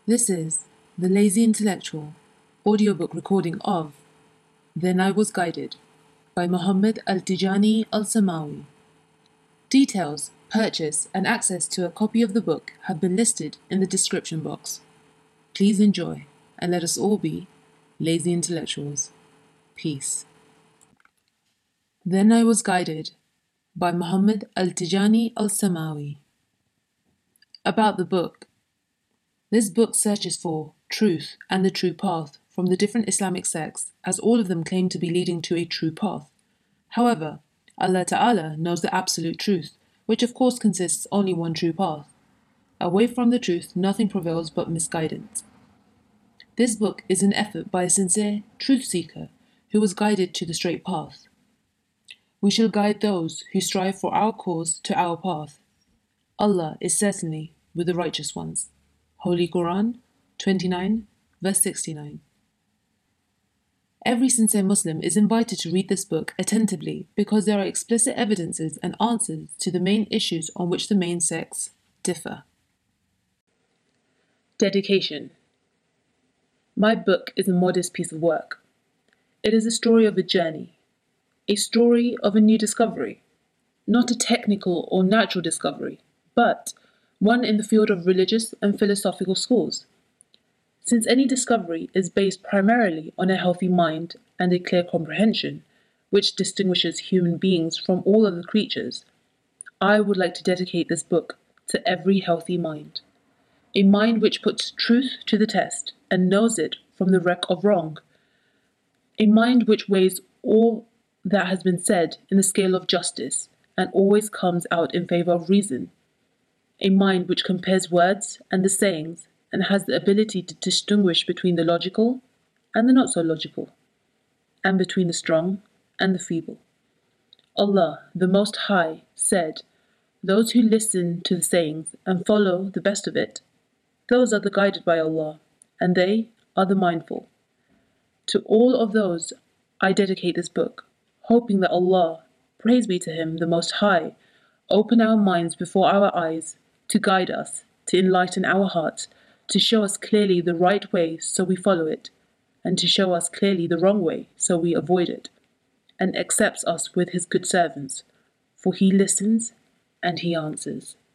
This is The Lazy Intellectual audiobook recording of Then I Was Guided by Muhammad Al-Tijani Al-Samawi. Details, purchase, and access to a copy of the book have been listed in the description box. Please enjoy, and let us all be lazy intellectuals. Peace. Then I Was Guided by Muhammad Al-Tijani Al-Samawi. About the book. This book searches for truth and the true path from the different Islamic sects, as all of them claim to be leading to a true path. However, Allah Ta'ala knows the absolute truth, which of course consists only one true path. Away from the truth, nothing prevails but misguidance. This book is an effort by a sincere truth seeker who was guided to the straight path. We shall guide those who strive for our cause to our path. Allah is certainly with the righteous ones. Holy Quran 29, verse 69. Every sincere Muslim is invited to read this book attentively because there are explicit evidences and answers to the main issues on which the main sects differ. Dedication. My book is a modest piece of work. It is a story of a journey, a story of a new discovery, not a technical or natural discovery, but one in the field of religious and philosophical schools. Since any discovery is based primarily on a healthy mind and a clear comprehension, which distinguishes human beings from all other creatures, I would like to dedicate this book to every healthy mind. A mind which puts truth to the test and knows it from the wreck of wrong. A mind which weighs all that has been said in the scale of justice and always comes out in favor of reason. A mind which compares words and the sayings and has the ability to distinguish between the logical and the not so logical, and between the strong and the feeble. Allah, the Most High, said, "Those who listen to the sayings and follow the best of it, those are the guided by Allah, and they are the mindful." To all of those I dedicate this book, hoping that Allah, praise be to Him, the Most High, open our minds before our eyes, to guide us, to enlighten our hearts, to show us clearly the right way so we follow it, and to show us clearly the wrong way so we avoid it, and accepts us with His good servants, for He listens and He answers.